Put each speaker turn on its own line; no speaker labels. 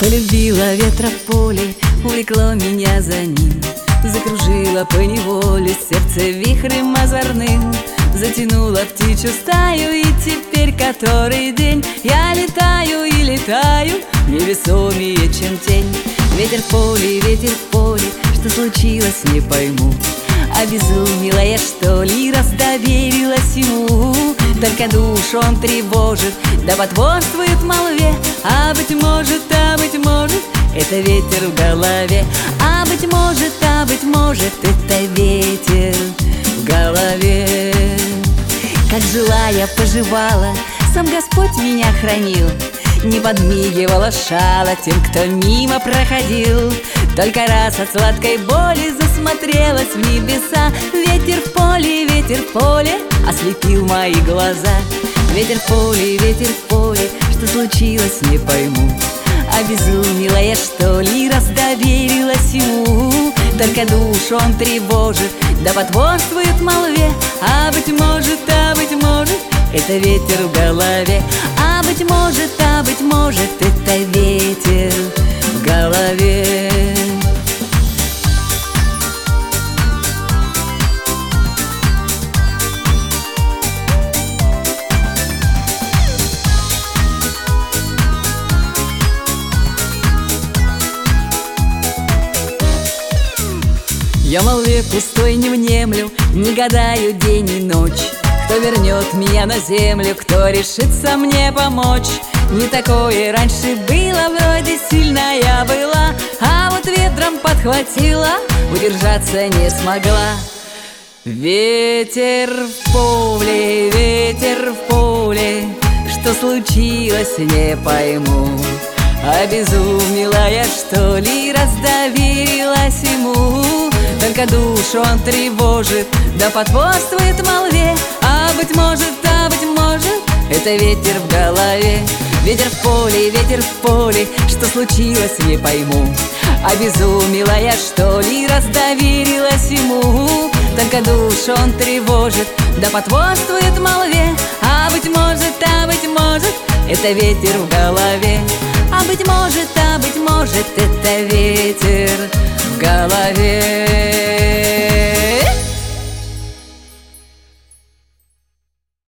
Полюбила ветра в поле, увлекло меня за ним, закружило поневоле сердце вихрем озорным, затянула птичью стаю, и теперь который день я летаю и летаю, невесомее, чем тень. Ветер в поле, что случилось, не пойму. Обезумела я, что ли, раз доверилась ему? Только душу он тревожит, да потворствует молве. А быть может, это ветер в голове. А быть может, это ветер в голове. Как жила я, поживала, сам Господь меня хранил, не подмигивала шала тем, кто мимо проходил. Только раз от сладкой боли засмотрелась в небеса. Ветер в поле ослепил мои глаза. Ветер в поле, что случилось, не пойму. Обезумела я, что ли, раз доверилась ему? Только душу он тревожит, да потворствует молве. А быть может, это ветер в голове. А быть может, это ветер в голове. Я молве пустой не внемлю, не гадаю день и ночь. Кто вернет меня на землю, кто решится мне помочь? Не такое раньше было, вроде сильная была, а вот ветром подхватила, удержаться не смогла. Ветер в поле, что случилось, не пойму. Обезумела я, что ли, раз доверилась ему? Только душу он тревожит, да потворствует молве. А быть может, это ветер в голове. Ветер в поле, что случилось, не пойму. Обезумела я, что ли, раз доверилась ему? Только душу он тревожит, да потворствует молве. А быть может, это ветер в голове. А быть может, это ветер в голове.